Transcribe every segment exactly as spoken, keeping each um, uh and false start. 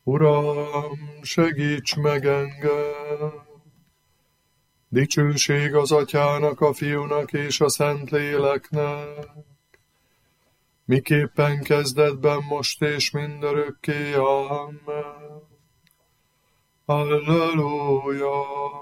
Uram, segíts meg engem! Dicsőség az Atyának, a Fiúnak és a Szentléleknek, miképpen kezdetben, most és mindörökké. Amen. Halleluja!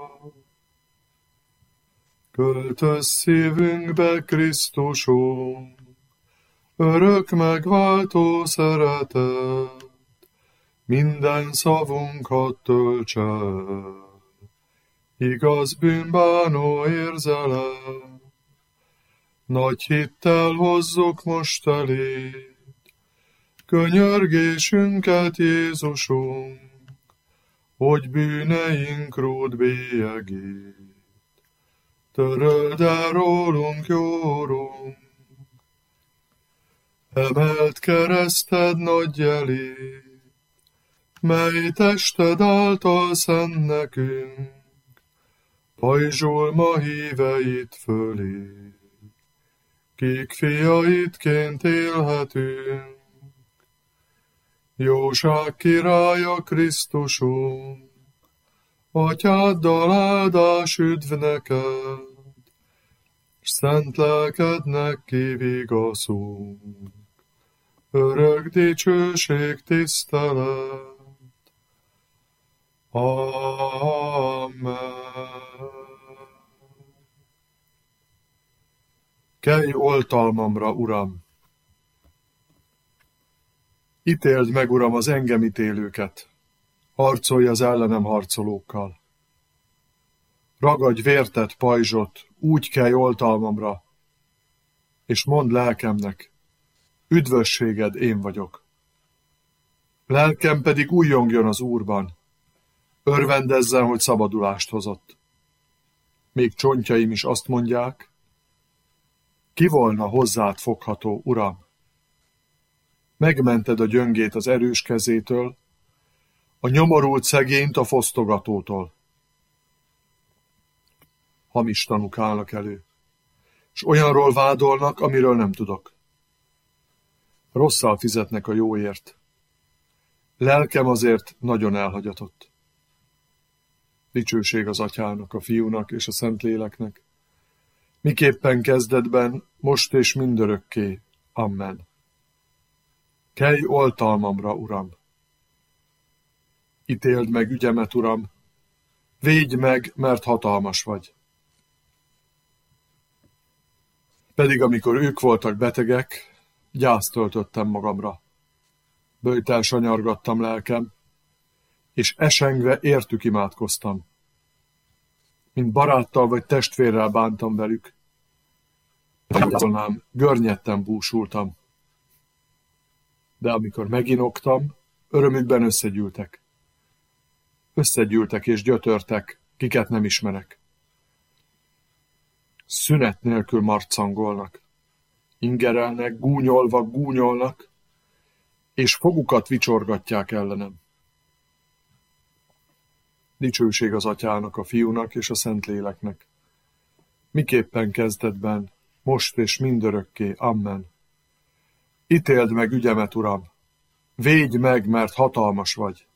Költöz szívünkbe, Krisztusunk, örök megváltó szeretet, minden szavunkat töltse el, igaz bűnbánó érzelem. Nagy hittel hozzuk most eléd könyörgésünket, Jézusunk, hogy bűneink ród bélyegét töröld el rólunk, jó Urunk. Emelt kereszted nagy jelét, mely tested által szent nekünk, pajzsol ma híveit fölé, kik fiaidként élhetünk. Jóság királya, Krisztusunk, Atyáddal áldás üdv neked, s szent lelkednek kivigaszunk, örök dicsőség, tisztelet. Amen. Kelj oltalmamra, Uram! Ítéld meg, Uram, az engem ítélőket, harcolj az ellenem harcolókkal. Ragadj vértet pajzsot, úgy kelj oltalmamra, és mondd lelkemnek, üdvösséged én vagyok. Lelkem pedig újjongjon az Úrban, örvendezzen, hogy szabadulást hozott. Még csontjaim is azt mondják, ki volna hozzád fogható, Uram? Megmented a gyöngét az erős kezétől, a nyomorult szegényt a fosztogatótól. Hamis tanúk állnak elő, s olyanról vádolnak, amiről nem tudok. Rosszal fizetnek a jóért. Lelkem azért nagyon elhagyatott. Dicsőség az Atyának, a Fiúnak és a Szentléleknek, miképpen kezdetben, most és mindörökké. Amen. Kelj oltalmamra, Uram! Ítéld meg ügyemet, Uram! Védj meg, mert hatalmas vagy! Pedig amikor ők voltak betegek, gyászt töltöttem magamra. Böjtel sanyargattam lelkem, és esengve értük imádkoztam. Mint baráttal vagy testvérrel bántam velük. Talán görnyetten búsultam. De amikor meginoktam, örömükben összegyűltek. Összegyűltek és gyötörtek, kiket nem ismerek. Szünet nélkül marcangolnak, ingerelnek, gúnyolva gúnyolnak, és fogukat vicsorgatják ellenem. Dicsőség az Atyának, a Fiúnak és a Szentléleknek, miképpen kezdetben, most és mindörökké. Amen. Ítéld meg ügyemet, Uram! Védj meg, mert hatalmas vagy!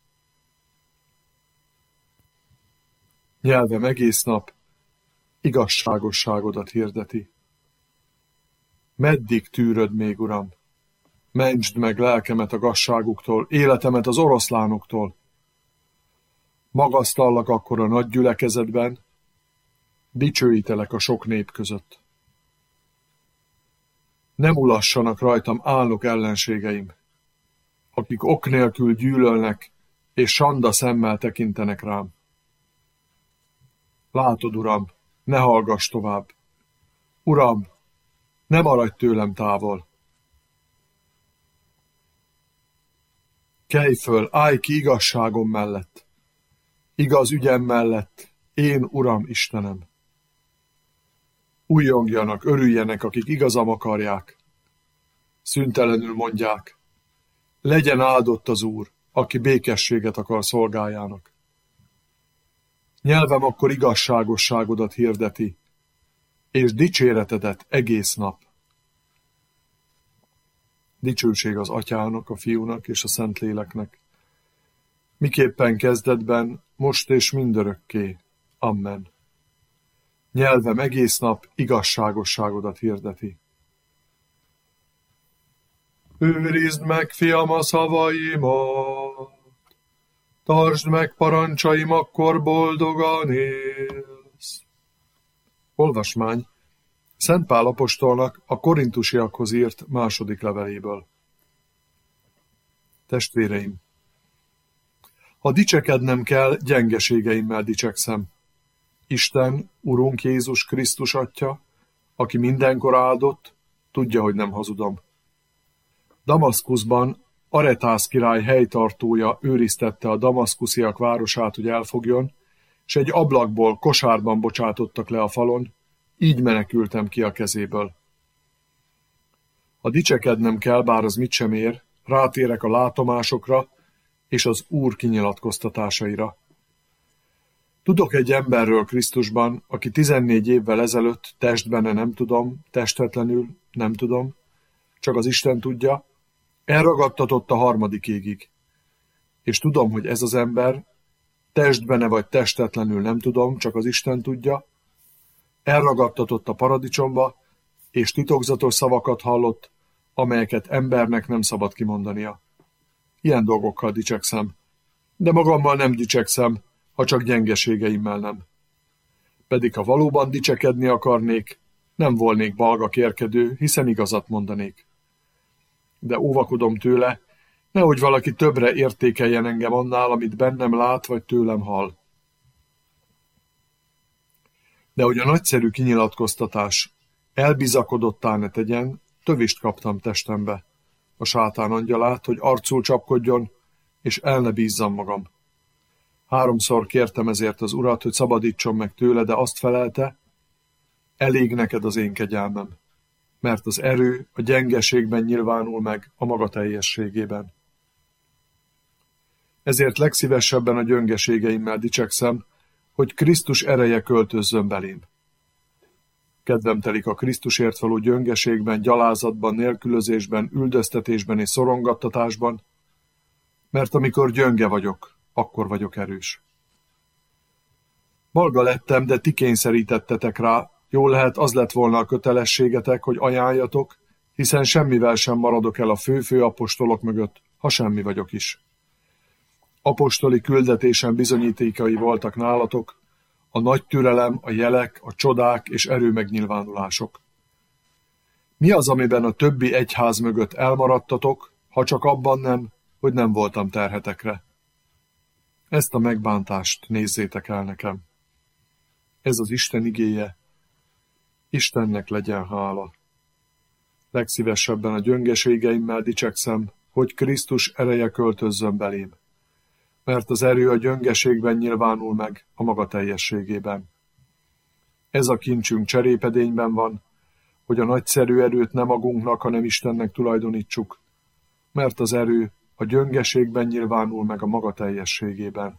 Nyelvem egész nap igazságosságodat hirdeti. Meddig tűröd még, Uram? Mentsd meg lelkemet a gazságuktól, életemet az oroszlánoktól. Magasztallak akkor a nagy gyülekezetben, dicsőítelek a sok nép között. Ne mulassanak rajtam álnok ellenségeim, akik ok nélkül gyűlölnek, és sanda szemmel tekintenek rám. Látod, Uram, ne hallgass tovább. Uram, ne maradj tőlem távol. Kelj föl, állj ki igazságom mellett, igaz ügyem mellett, én, Uram Istenem. Újjongjanak, örüljenek, akik igazam akarják. Szüntelenül mondják, legyen áldott az Úr, aki békességet akar szolgájának. Nyelvem akkor igazságosságodat hirdeti, és dicséretedet egész nap. Dicsőség az Atyának, a Fiúnak és a Szentléleknek, miképpen kezdetben, most és mindörökké. Amen. Nyelvem egész nap igazságosságodat hirdeti. Őrizd meg, fiam, a szavaimat, tartsd meg parancsaim, akkor boldogan élsz. Olvasmány Szent Pál apostolnak a korintusiakhoz írt második leveléből. Testvéreim! Ha dicsekednem kell, gyengeségeimmel dicsekszem. Isten, Urunk Jézus Krisztus Atya, aki mindenkor áldott, tudja, hogy nem hazudom. Damaszkuszban Aretász király helytartója őriztette a damaszkusziak városát, hogy elfogjon, s egy ablakból kosárban bocsátottak le a falon, így menekültem ki a kezéből. Ha dicsekednem kell, bár az mit sem ér, rátérek a látomásokra és az Úr kinyilatkoztatásaira. Tudok egy emberről Krisztusban, aki tizennégy évvel ezelőtt testbenne nem tudom, testetlenül nem tudom, csak az Isten tudja, elragadtatott a harmadik égig. És tudom, hogy ez az ember, testbenne vagy testetlenül nem tudom, csak az Isten tudja, elragadtatott a paradicsomba, és titokzatos szavakat hallott, amelyeket embernek nem szabad kimondania. Ilyen dolgokkal dicsekszem, de magammal nem dicsekszem, ha csak gyengeségeimmel nem. Pedig ha valóban dicsekedni akarnék, nem volnék balga kérkedő, hiszen igazat mondanék. De óvakodom tőle, nehogy valaki többre értékeljen engem annál, amit bennem lát vagy tőlem hall. De hogy a nagyszerű kinyilatkoztatás elbizakodottá ne tegyen, tövist kaptam testembe, a sátán angyalát, hogy arcul csapkodjon, és el ne bízzam magam. Háromszor kértem ezért az Urat, hogy szabadítson meg tőle, de azt felelte, elég neked az én kegyelmem, mert az erő a gyengeségben nyilvánul meg a maga teljességében. Ezért legszívesebben a gyöngeségeimmel dicsekszem, hogy Krisztus ereje költözzön belém. Kedvem telik a Krisztusért való gyöngeségben, gyalázatban, nélkülözésben, üldöztetésben és szorongattatásban, mert amikor gyönge vagyok, akkor vagyok erős. Balga lettem, de ti kényszerítettetek rá, jól lehet az lett volna a kötelességetek, hogy ajánljatok, hiszen semmivel sem maradok el a fő-fő apostolok mögött, ha semmi vagyok is. Apostoli küldetésen bizonyítékai voltak nálatok, a nagy türelem, a jelek, a csodák és erőmegnyilvánulások. Mi az, amiben a többi egyház mögött elmaradtatok, ha csak abban nem, hogy nem voltam terhetekre? Ezt a megbántást nézzétek el nekem. Ez az Isten igéje. Istennek legyen hála. Legszívesebben a gyöngeségeimmel dicsekszem, hogy Krisztus ereje költözzön belém, mert az erő a gyöngeségben nyilvánul meg a maga teljességében. Ez a kincsünk cserépedényben van, hogy a nagyszerű erőt nem magunknak, hanem Istennek tulajdonítsuk, mert az erő a gyöngeségben nyilvánul meg a maga teljességében.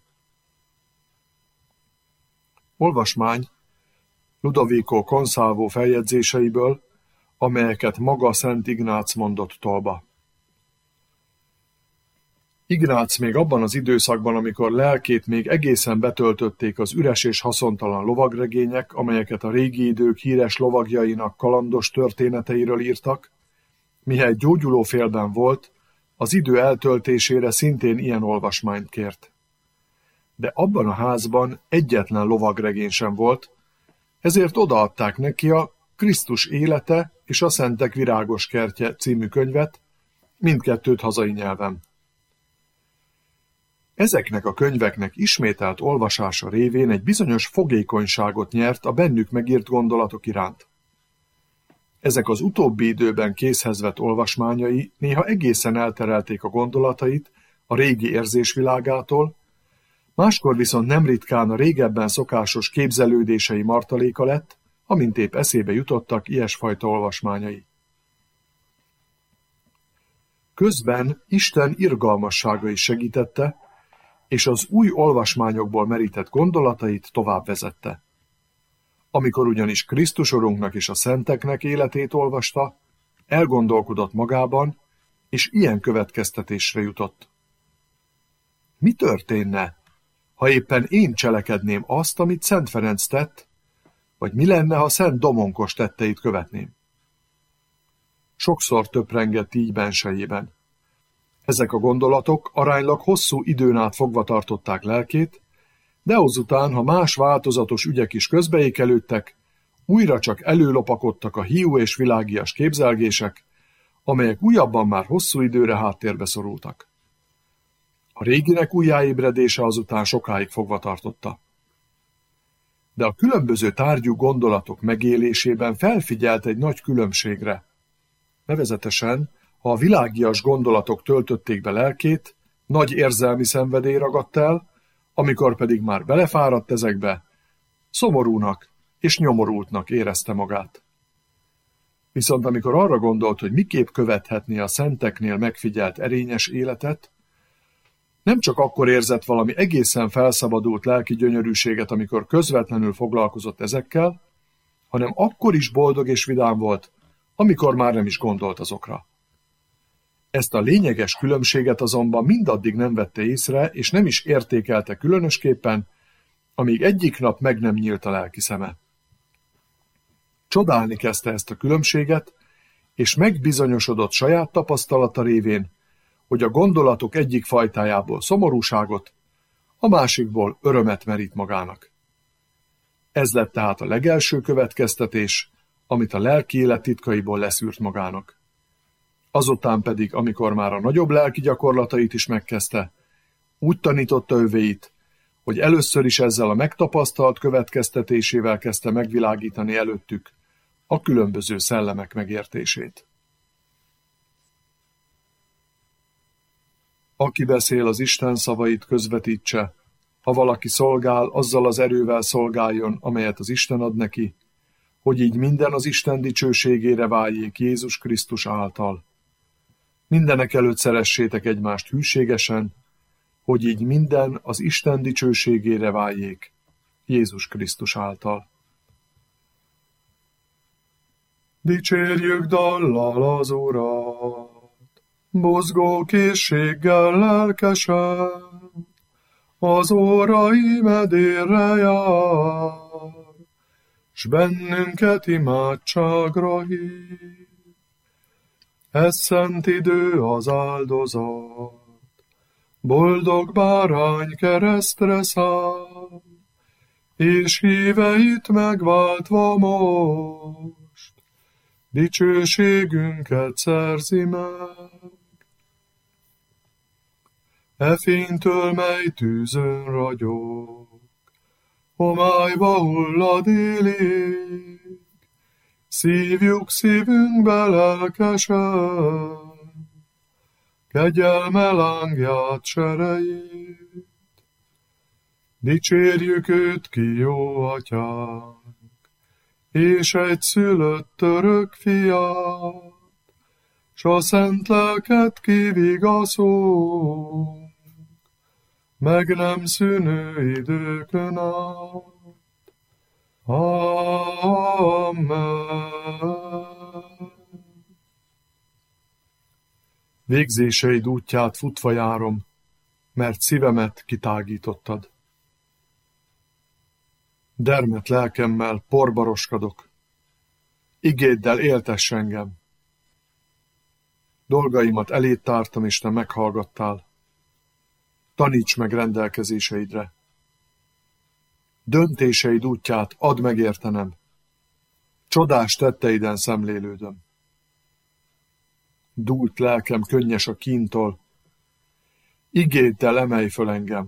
Olvasmány Ludovico Consalvo feljegyzéseiből, amelyeket maga Szent Ignác mondott tolba. Ignác még abban az időszakban, amikor lelkét még egészen betöltötték az üres és haszontalan lovagregények, amelyeket a régi idők híres lovagjainak kalandos történeteiről írtak, mihely gyógyuló félben volt, az idő eltöltésére szintén ilyen olvasmányt kért. De abban a házban egyetlen lovagregény sem volt, ezért odaadták neki a Krisztus élete és a Szentek virágos kertje című könyvet, mindkettőt hazai nyelven. Ezeknek a könyveknek ismételt olvasása révén egy bizonyos fogékonyságot nyert a bennük megírt gondolatok iránt. Ezek az utóbbi időben készhez vett olvasmányai néha egészen elterelték a gondolatait a régi érzésvilágától, máskor viszont nem ritkán a régebben szokásos képzelődései martaléka lett, amint épp eszébe jutottak ilyesfajta olvasmányai. Közben Isten irgalmassága is segítette, és az új olvasmányokból merített gondolatait tovább vezette. Amikor ugyanis Krisztus Urunknak és a szenteknek életét olvasta, elgondolkodott magában, és ilyen következtetésre jutott. Mi történne, ha éppen én cselekedném azt, amit Szent Ferenc tett, vagy mi lenne, ha Szent Domonkos tetteit követném? Sokszor töprengett így bensejében. Ezek a gondolatok aránylag hosszú időn át fogva tartották lelkét, de azután, ha más változatos ügyek is közbeékelődtek, újra csak előlopakodtak a hiú és világias képzelgések, amelyek újabban már hosszú időre háttérbe szorultak. A réginek újjáébredése azután sokáig fogva tartotta. De a különböző tárgyú gondolatok megélésében felfigyelt egy nagy különbségre. Nevezetesen, ha a világias gondolatok töltötték be lelkét, nagy érzelmi szenvedély ragadt el, amikor pedig már belefáradt ezekbe, szomorúnak és nyomorultnak érezte magát. Viszont amikor arra gondolt, hogy miképp követhetné a szenteknél megfigyelt erényes életet, nem csak akkor érzett valami egészen felszabadult lelki gyönyörűséget, amikor közvetlenül foglalkozott ezekkel, hanem akkor is boldog és vidám volt, amikor már nem is gondolt azokra. Ezt a lényeges különbséget azonban mindaddig nem vette észre, és nem is értékelte különösképpen, amíg egyik nap meg nem nyílt a lelki szeme. Csodálni kezdte ezt a különbséget, és megbizonyosodott saját tapasztalata révén, hogy a gondolatok egyik fajtájából szomorúságot, a másikból örömet merít magának. Ez lett tehát a legelső következtetés, amit a lelki élet titkaiból leszűrt magának. Azután pedig, amikor már a nagyobb lelki gyakorlatait is megkezdte, úgy tanította övéit, hogy először is ezzel a megtapasztalt következtetésével kezdte megvilágítani előttük a különböző szellemek megértését. Aki beszél, az Isten szavait közvetítse, ha valaki szolgál, azzal az erővel szolgáljon, amelyet az Isten ad neki, hogy így minden az Isten dicsőségére váljék Jézus Krisztus által. Mindenek előtt szeressétek egymást hűségesen, hogy így minden az Isten dicsőségére váljék Jézus Krisztus által. Dicsérjük dallal az Urat, buzgó készséggel lelkesen, az órai medérre jár, s bennünket imádságra hív. Ez szent idő az áldozat, boldog bárány keresztre száll, és híveit megváltva most, dicsőségünket szerzi meg. E fénytől, mely tűzön ragyog, homályba hullad élénk, szívjuk szívünkbe lelkesen, kegyelme lángját serejét. Dicsérjük őt ki, jó atyánk, és egy szülött örök fiát, s a szent lelket kivigaszunk, meg nem szűnő időkön át. Amen. Végzéseid útját futva járom, mert szívemet kitágítottad. Dermet lelkemmel porba roskadok, igéddel éltess engem. Dolgaimat eléd tártam, és te meghallgattál. Taníts meg rendelkezéseidre. Döntéseid útját add megértenem. Csodás tetteiden szemlélődöm. Dúlt lelkem könnyes a kíntól, igéddel emelj föl engem.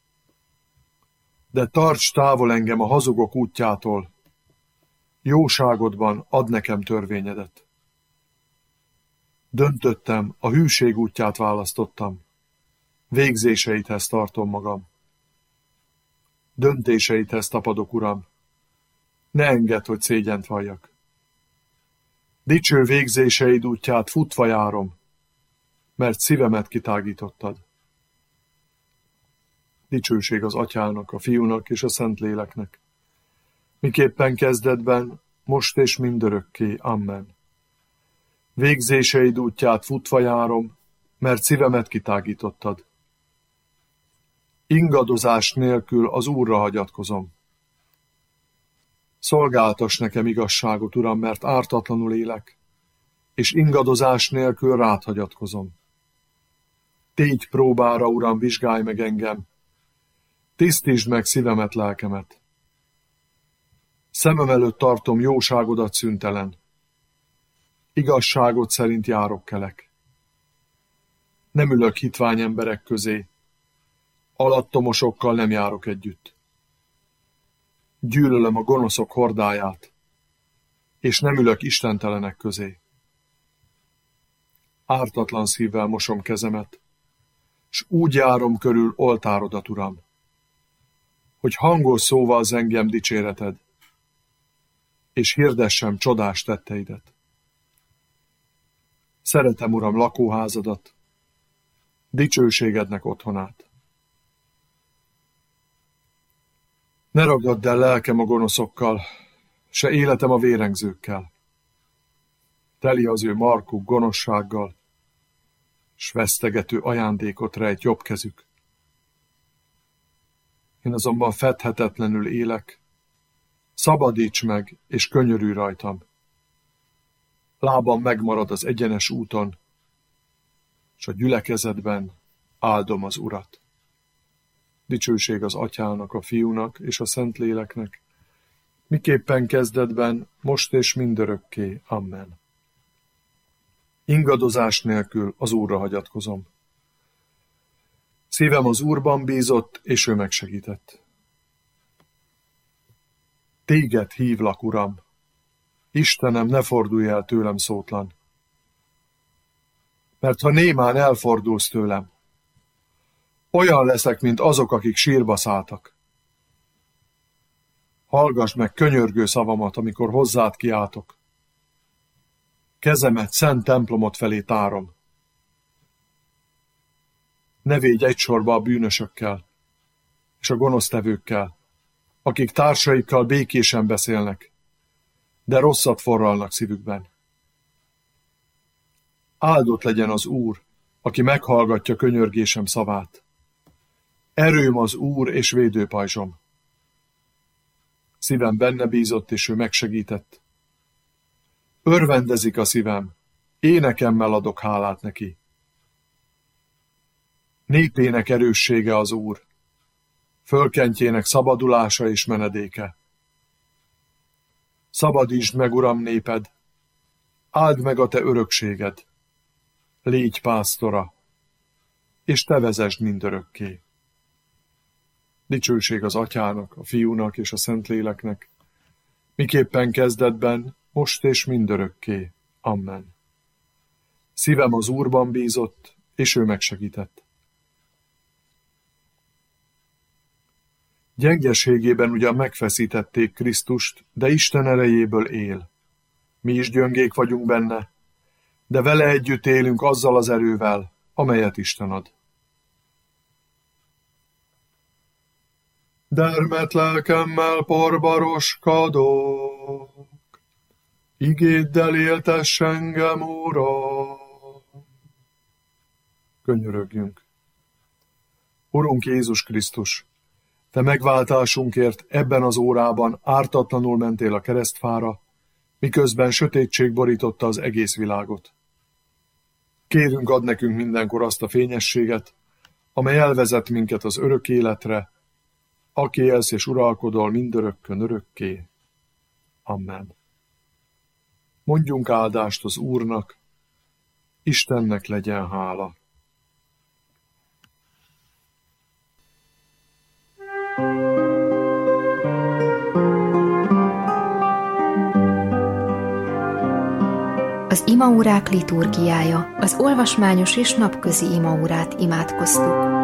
De tarts távol engem a hazugok útjától, jóságodban add nekem törvényedet. Döntöttem, a hűség útját választottam, végzéseidhez tartom magam. Döntéseidhez tapadok, Uram, ne engedd, hogy szégyent valljak. Dicső végzéseid útját futva járom, mert szívemet kitágítottad. Dicsőség az Atyának, a Fiúnak és a Szentléleknek, miképpen kezdetben, most és mindörökké. Amen. Végzéseid útját futva járom, mert szívemet kitágítottad. Ingadozás nélkül az Úrra hagyatkozom. Szolgáltass nekem igazságot, Uram, mert ártatlanul élek, és ingadozás nélkül rád hagyatkozom. Tégy próbára, Uram, vizsgálj meg engem, tisztítsd meg szívemet, lelkemet. Szemem előtt tartom jóságodat szüntelen, igazságot szerint járok kelek. Nem ülök hitvány emberek közé, alattomosokkal nem járok együtt. Gyűlölöm a gonoszok hordáját, és nem ülök istentelenek közé. Ártatlan szívvel mosom kezemet, s úgy járom körül oltárodat, Uram, hogy hangos szóval zengjem dicséreted, és hirdessem csodás tetteidet. Szeretem, Uram, lakóházadat, dicsőségednek otthonát. Ne ragadd el lelkem a gonoszokkal, se életem a vérengzőkkel. Teli az ő markuk gonoszsággal, s vesztegető ajándékot rejt jobb kezük. Én azonban fedhetetlenül élek, szabadíts meg, és könyörülj rajtam. Lábam megmarad az egyenes úton, s a gyülekezetben áldom az Urat. Dicsőség az Atyának, a Fiúnak és a Szentléleknek, miképpen kezdetben, most és mindörökké. Amen. Ingadozás nélkül az Úrra hagyatkozom. Szívem az Úrban bízott, és ő megsegített. Téged hívlak, Uram! Istenem, ne fordulj el tőlem szótlan. Mert ha némán elfordulsz tőlem, olyan leszek, mint azok, akik sírba szálltak. Hallgass meg könyörgő szavamat, amikor hozzád kiáltok. Kezemet szent templomot felé tárom. Ne védj egy sorba a bűnösökkel és a gonosztevőkkel, akik társaikkal békésen beszélnek, de rosszat forralnak szívükben. Áldott legyen az Úr, aki meghallgatja könyörgésem szavát. Erőm az Úr és védőpajzsom. Szívem benne bízott, és ő megsegített. Örvendezik a szívem, énekemmel adok hálát neki. Népének erőssége az Úr, fölkentjének szabadulása és menedéke. Szabadítsd meg, Uram, néped, áld meg a te örökséged, légy pásztora, és te vezesd mindörökké. Dicsőség az Atyának, a Fiúnak és a Szentléleknek, miképpen kezdetben, most és mindörökké. Amen. Szívem az Úrban bízott, és ő megsegített. Gyengeségében ugyan megfeszítették Krisztust, de Isten erejéből él. Mi is gyöngék vagyunk benne, de vele együtt élünk azzal az erővel, amelyet Isten ad. Dermet lelkemmel porbaroskadok, igéddel éltess engem, Uram. Könyörögjünk. Urunk Jézus Krisztus, te megváltásunkért ebben az órában ártatlanul mentél a keresztfára, miközben sötétség borította az egész világot. Kérünk, add nekünk mindenkor azt a fényességet, amely elvezet minket az örök életre, aki élsz és uralkodol mindörökkön örökké. Amen. Mondjunk áldást az Úrnak, Istennek legyen hála. Az imaórák liturgiája, az olvasmányos és napközi imaórát imádkoztuk.